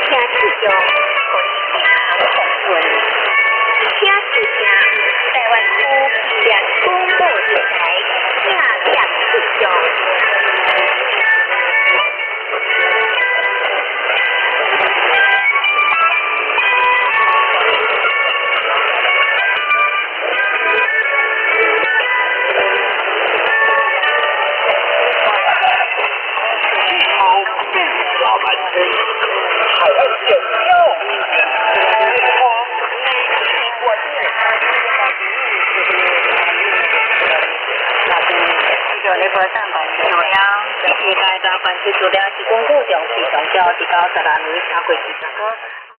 听气象，互你健康丰富。请收听台湾区立广播电台正点气象。资料是公布上市上交至到12年超过40个。